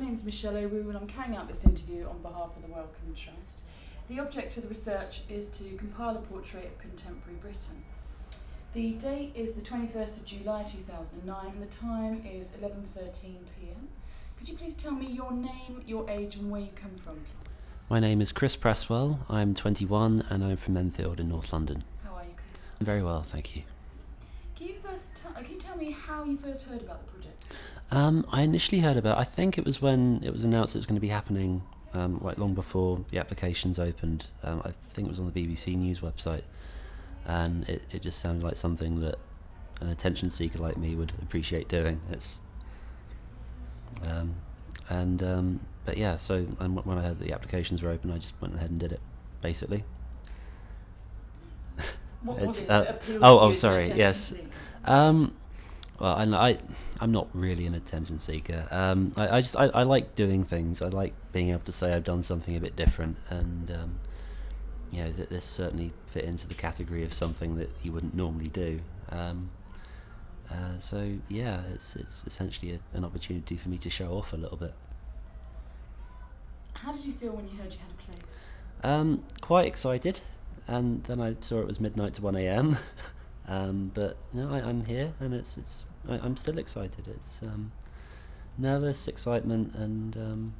name's Michelle O'Woo and I'm carrying out this interview on behalf of the Wellcome Trust. The object of the research is to compile a portrait of contemporary Britain. The date is the 21st of July 2009 and the time is 11:13 p.m. Could you please tell me your name, your age and where you come from, please? My name is Chris Presswell, I'm 21 and I'm from Enfield in North London. How are you, Chris? I'm very well, thank you. Can you tell me how you first heard about the project? I initially heard about I think it was when it was announced it was going to be happening like long before the applications opened. I think it was on the BBC News website, and it just sounded like something that an attention seeker like me would appreciate doing. But yeah, so when I heard that the applications were open, I just went ahead and did it, basically. What was it that appealed to you as an Sorry, attention yes. seeker? Well, I'm not really an attention seeker. I like doing things. I like being able to say I've done something a bit different, and this certainly fit into the category of something that you wouldn't normally do. So yeah, it's essentially an opportunity for me to show off a little bit. How did you feel when you heard you had a place? Quite excited, and then I saw it was midnight to 1 a.m. But I'm here, and I'm still excited. It's nervous, excitement, and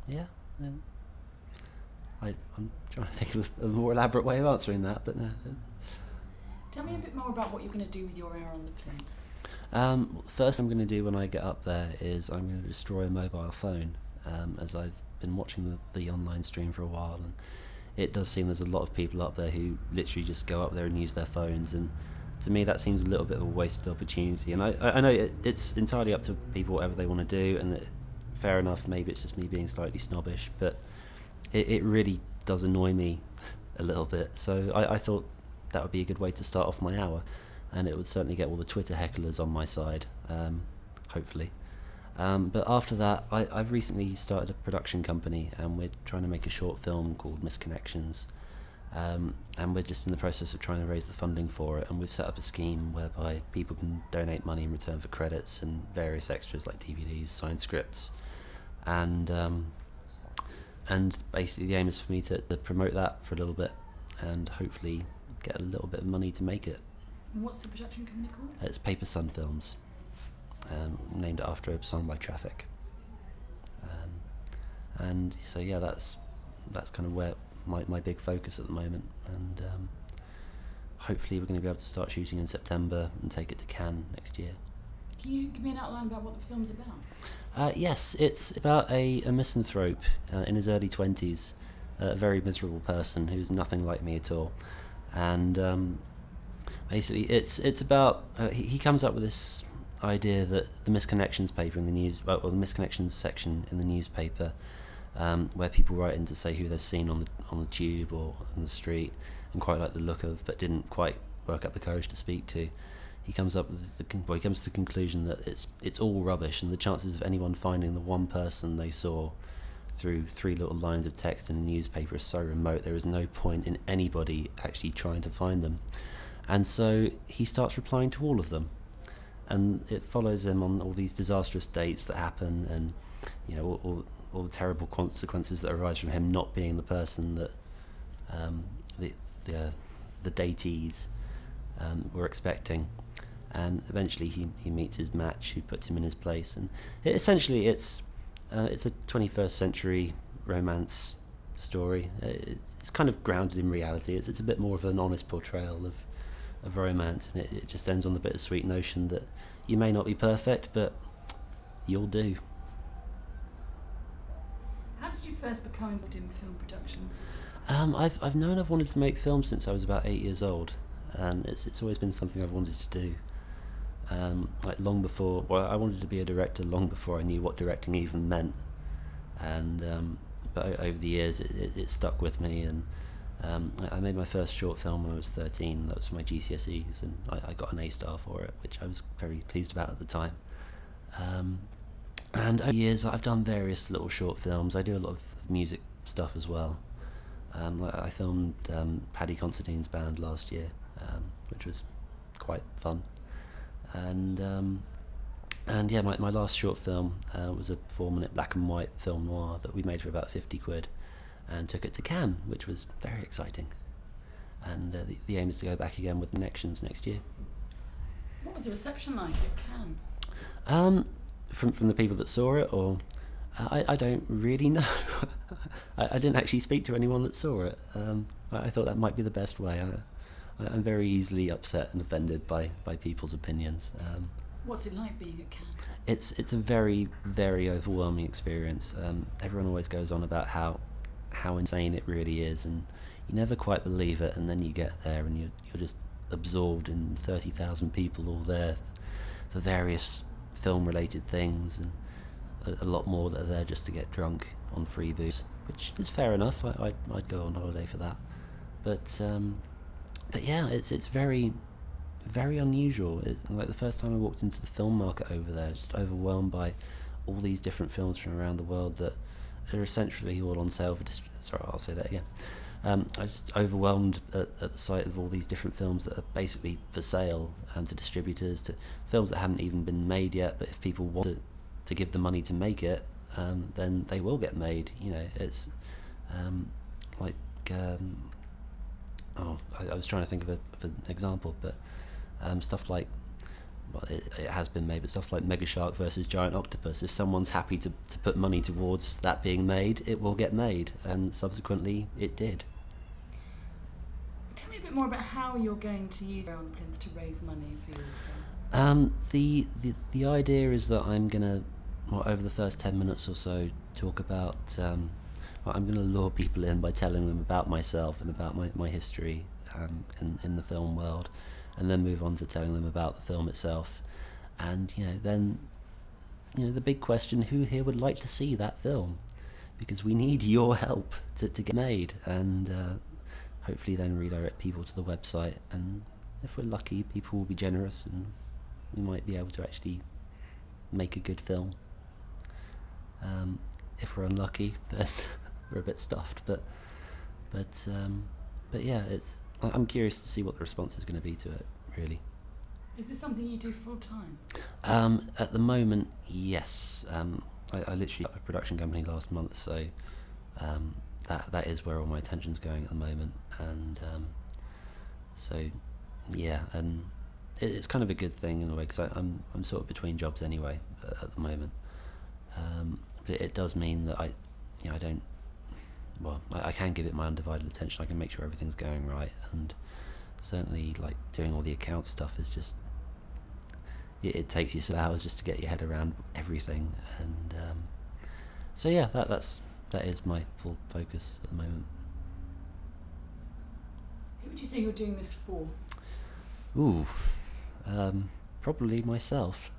I'm trying to think of a more elaborate way of answering that, but no. Tell me a bit more about what you're going to do with your hour on the plane. First thing I'm going to do when I get up there is I'm going to destroy a mobile phone, as I've been watching the online stream for a while, and it does seem there's a lot of people up there who literally just go up there and use their phones, and to me that seems a little bit of a wasted opportunity. And I know it's entirely up to people whatever they want to do, and fair enough, maybe it's just me being slightly snobbish, but it really does annoy me a little bit. So I thought that would be a good way to start off my hour, and it would certainly get all the Twitter hecklers on my side, hopefully. But after that, I've recently started a production company, and we're trying to make a short film called Misconnections, and we're just in the process of trying to raise the funding for it, and we've set up a scheme whereby people can donate money in return for credits and various extras like DVDs, signed scripts, and basically the aim is for me to promote that for a little bit and hopefully get a little bit of money to make it. And what's the production company called? It's Paper Sun Films, named after a song by Traffic. And so yeah, that's kind of where my big focus at the moment, and hopefully we're going to be able to start shooting in September and take it to Cannes next year. Can you give me an outline about what the film's about? Yes, it's about a misanthrope in his early 20s, a very miserable person who's nothing like me at all, and basically it's about he comes up with this idea that the Misconnections paper in the news, or the Misconnections section in the newspaper, where people write in to say who they've seen on the tube or on the street and quite like the look of, but didn't quite work up the courage to speak to. He comes up with he comes to the conclusion that it's all rubbish, and the chances of anyone finding the one person they saw through 3 little lines of text in a newspaper is so remote. There is no point in anybody actually trying to find them, and so he starts replying to all of them, and it follows him on all these disastrous dates that happen, and all the terrible consequences that arise from him not being the person that the datees were expecting. And eventually he meets his match, who puts him in his place, and it's a 21st century romance story. It's kind of grounded in reality. It's a bit more of an honest portrayal of romance, and it just ends on the bittersweet notion that you may not be perfect, but you'll do. How did you first become involved in film production? I've known I've wanted to make films since I was about 8 years old, and it's always been something I've wanted to do. Like long before, I wanted to be a director long before I knew what directing even meant, and but over the years it stuck with me, and I made my first short film when I was 13. That was for my GCSEs, and I got an A star for it, which I was very pleased about at the time. And over the years I've done various little short films. I do a lot of music stuff as well. I filmed Paddy Considine's band last year, which was quite fun. And And yeah, my last short film was a 4-minute black and white film noir that we made for about 50 quid and took it to Cannes, which was very exciting. And the aim is to go back again with Connections next year. What was the reception like at Cannes? From the people that saw it, or I don't really know. I didn't actually speak to anyone that saw it. I thought that might be the best way. I'm very easily upset and offended by people's opinions. What's it like being at Cannes? It's a very, very overwhelming experience. Everyone always goes on about how insane it really is, and you never quite believe it, and then you get there and you're just absorbed in 30,000 people all there for various film-related things, and a lot more that are there just to get drunk on free booze, which is fair enough. I'd go on holiday for that, but yeah, it's very, very unusual. It's like the first time I walked into the film market over there, just overwhelmed by all these different films from around the world that are essentially all on sale for sorry, I'll say that again. I was just overwhelmed at the sight of all these different films that are basically for sale to distributors, to films that haven't even been made yet, but if people want to give the money to make it, then they will get made. You know, it's like I was trying to think of an example, but stuff like, well, it has been made, but stuff like Mega Shark versus Giant Octopus, if someone's happy to put money towards that being made, it will get made, and subsequently it did. Tell me a bit more about how you're going to use Round Plinth to raise money for your film. The idea is that I'm gonna, over the first 10 minutes or so, talk about I'm gonna lure people in by telling them about myself and about my history in the film world, and then move on to telling them about the film itself. And then the big question, who here would like to see that film? Because we need your help to get made, and hopefully then redirect people to the website, and if we're lucky, people will be generous and we might be able to actually make a good film. If we're unlucky, then we're a bit stuffed, but yeah, I'm curious to see what the response is going to be to it, really. Is this something you do full time? At the moment, yes. I literally got a production company last month, so that is where all my attention's going at the moment, and so yeah, and it's kind of a good thing in a way, because I'm sort of between jobs anyway at the moment, but it does mean that I don't. Well, I can give it my undivided attention. I can make sure everything's going right, and certainly like doing all the account stuff is just it takes you some hours just to get your head around everything, and so yeah, that is my full focus at the moment. Who would you say you're doing this for? Ooh, probably myself.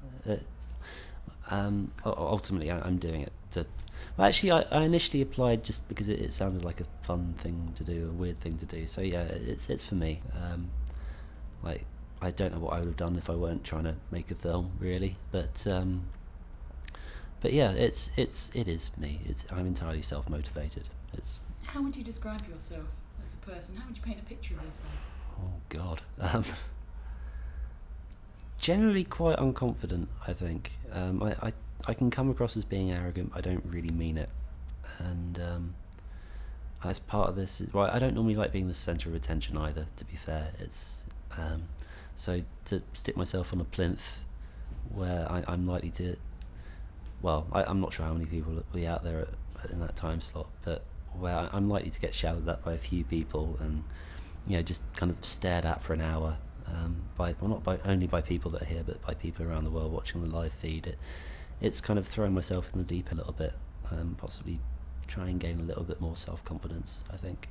Ultimately, I'm doing it to. Well, actually, I initially applied just because it sounded like a fun thing to do, a weird thing to do. So yeah, it's for me. Like, I don't know what I would have done if I weren't trying to make a film, really. But yeah, it is me. I'm entirely self-motivated. How would you describe yourself as a person? How would you paint a picture of yourself? Oh God. Generally quite unconfident, I think. I can come across as being arrogant, but I don't really mean it. And as part of this, I don't normally like being the centre of attention either, to be fair. It's so to stick myself on a plinth where I'm likely to, well, I'm not sure how many people will be out there in that time slot, but where I'm likely to get shouted at by a few people and just kind of stared at for an hour, only by people that are here, but by people around the world watching the live feed. It's kind of throwing myself in the deep a little bit, possibly try and gain a little bit more self-confidence, I think.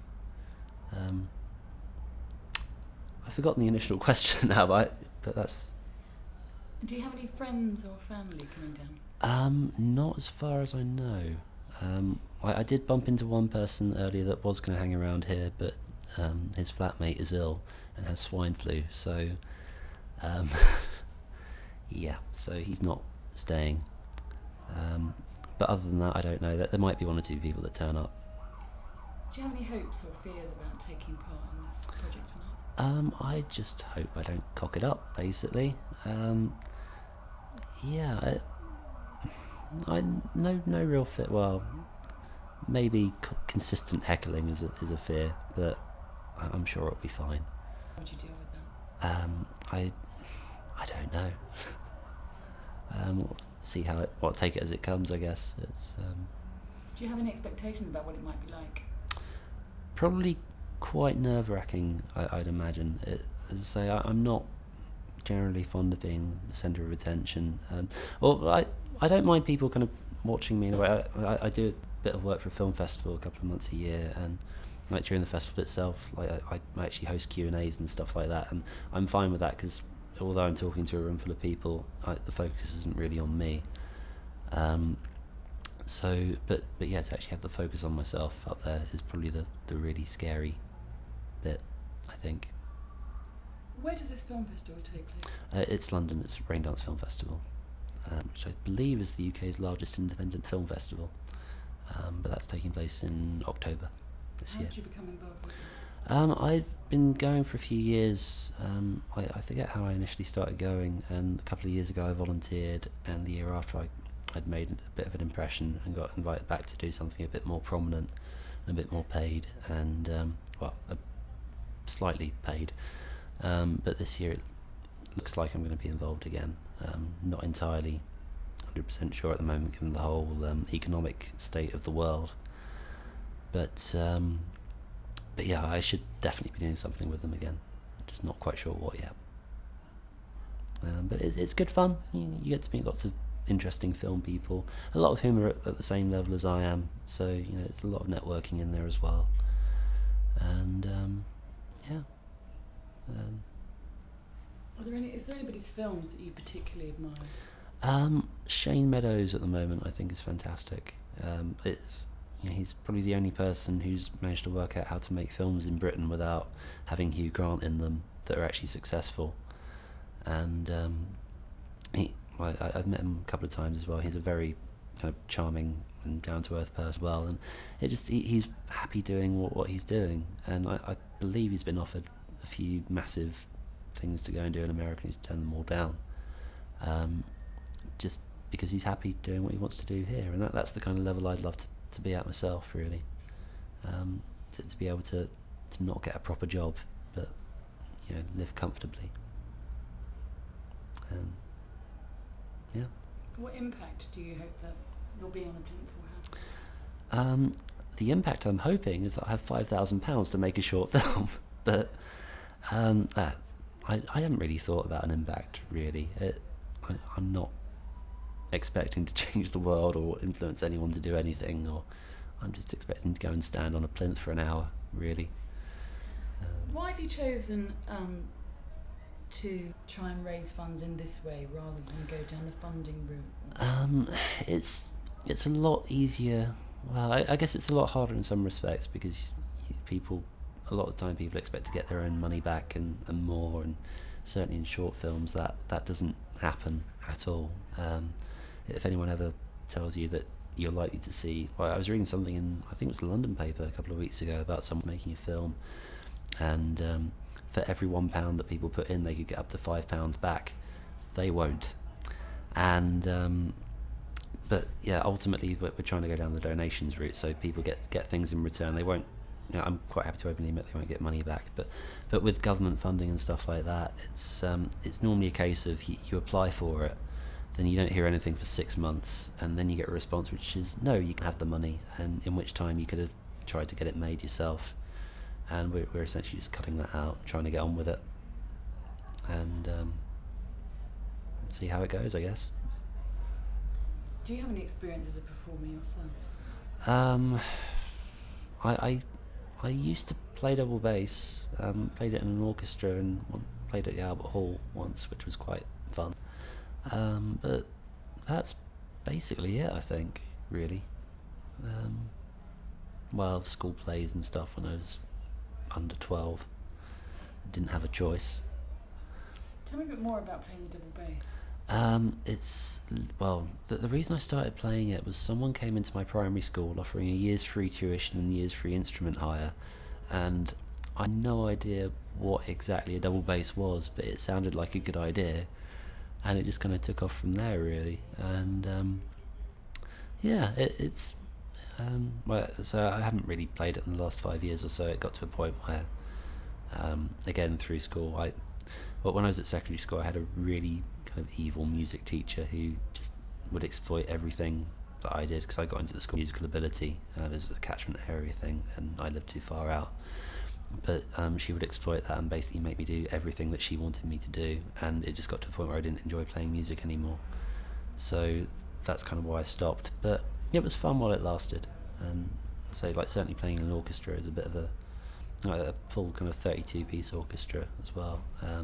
I've forgotten the initial question now, but that's... Do you have any friends or family coming down? Not as far as I know. I did bump into one person earlier that was going to hang around here, but his flatmate is ill and has swine flu, so yeah, so he's not staying. But other than that, I don't know. There might be one or two people that turn up. Do you have any hopes or fears about taking part in this project tonight? I just hope I don't cock it up, basically. yeah, I no real fit. Well, maybe consistent heckling is a fear, but I'm sure it'll be fine. How would you deal with that? I don't know. See how it. Well, take it as it comes, I guess. It's Do you have any expectations about what it might be like? probably quite nerve-wracking. I'd imagine. As I say, I'm not generally fond of being the centre of attention. I don't mind people kind of watching me in a way. I do a bit of work for a film festival a couple of months a year, and like during the festival itself, like I actually host Q&As and stuff like that, and I'm fine with that because although I'm talking to a room full of people, the focus isn't really on me. But yeah, to actually have the focus on myself up there is probably the really scary bit, I think. Where does this film festival take place? It's London. It's Raindance Film Festival, which I believe is the UK's largest independent film festival. But that's taking place in October this year. How did you become involved with it? I've been going for a few years. I forget how I initially started going, and a couple of years ago I volunteered, and the year after I'd made a bit of an impression and got invited back to do something a bit more prominent and a bit more paid, and slightly paid. But this year it looks like I'm going to be involved again. Not entirely 100% sure at the moment, given the whole economic state of the world. But yeah, I should definitely be doing something with them again. Just not quite sure what yet. But it's good fun. You get to meet lots of interesting film people, a lot of whom are at the same level as I am. So it's a lot of networking in there as well. And yeah. Is there anybody's films that you particularly admire? Shane Meadows at the moment I think is fantastic. He's probably the only person who's managed to work out how to make films in Britain without having Hugh Grant in them that are actually successful. And I've met him a couple of times as well. He's a very kind of charming and down-to-earth person as well, and he's happy doing what he's doing. And I believe he's been offered a few massive things to go and do in America, and he's turned them all down. Just because he's happy doing what he wants to do here, and that's the kind of level I'd love to be at myself, really. To be able to not get a proper job, but live comfortably. Yeah. What impact do you hope that your being on the plinth will have? The impact I'm hoping is that I have £5,000 to make a short film, but I haven't really thought about an impact, really. I'm not expecting to change the world or influence anyone to do anything, or I'm just expecting to go and stand on a plinth for an hour, really. Why have you chosen to try and raise funds in this way rather than go down the funding route? It's a lot easier. Well, I guess it's a lot harder in some respects because a lot of the time people expect to get their own money back and more, and certainly in short films that doesn't happen at all. If anyone ever tells you that you're likely to see... Well, I was reading something in, I think it was the London paper a couple of weeks ago, about someone making a film, and for every £1 that people put in, they could get up to £5 back. They won't. And but yeah, ultimately we're trying to go down the donations route, so people get things in return. They won't... I'm quite happy to openly admit they won't get money back, but with government funding and stuff like that, it's normally a case of you apply for it, then you don't hear anything for 6 months, and then you get a response which is, no, you can have the money, and in which time you could have tried to get it made yourself. And we're essentially just cutting that out, trying to get on with it, and see how it goes, I guess. Do you have any experience as a performer yourself? I used to play double bass, played it in an orchestra and played at the Albert Hall once, which was quite fun. But that's basically it, I think, really. School plays and stuff when I was under 12. I didn't have a choice. Tell me a bit more about playing the double bass. The reason I started playing it was someone came into my primary school offering a year's free tuition and year's free instrument hire, and I had no idea what exactly a double bass was, but it sounded like a good idea. and it just kind of took off from there, really. And yeah, it's well, so I haven't really played it in the last 5 years or so. It got to a point where, again, through school, well, when I was at secondary school, I had a really kind of evil music teacher who just would exploit everything that I did, because I got into the school musical ability. It was a catchment area thing, and I lived too far out. But she would exploit that and basically make me do everything that she wanted me to do, and it just got to a point where I didn't enjoy playing music anymore. So that's kind of why I stopped. But it was fun while it lasted, and so like certainly playing in an orchestra is a bit of a full kind of 32-piece orchestra as well.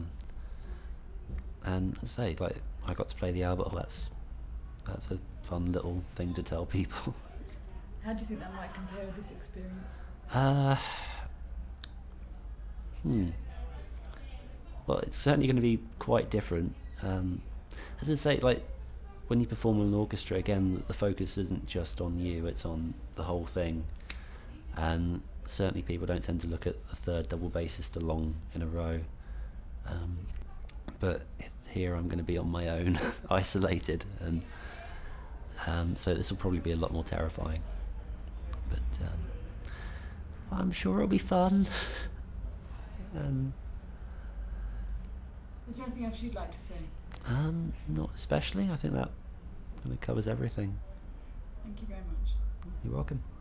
And I say, like, I got to play the Albert Hall. That's a fun little thing to tell people. How do you think that might compare with this experience? Well, it's certainly going to be quite different. As I say, like, when you perform in an orchestra, again, the focus isn't just on you, it's on the whole thing. And certainly people don't tend to look at the third double bassist along in a row. But here I'm going to be on my own, isolated, and so this will probably be a lot more terrifying. But I'm sure it'll be fun. And is there anything else you'd like to say? not especially. I think that kind of covers everything. Thank you very much. You're welcome.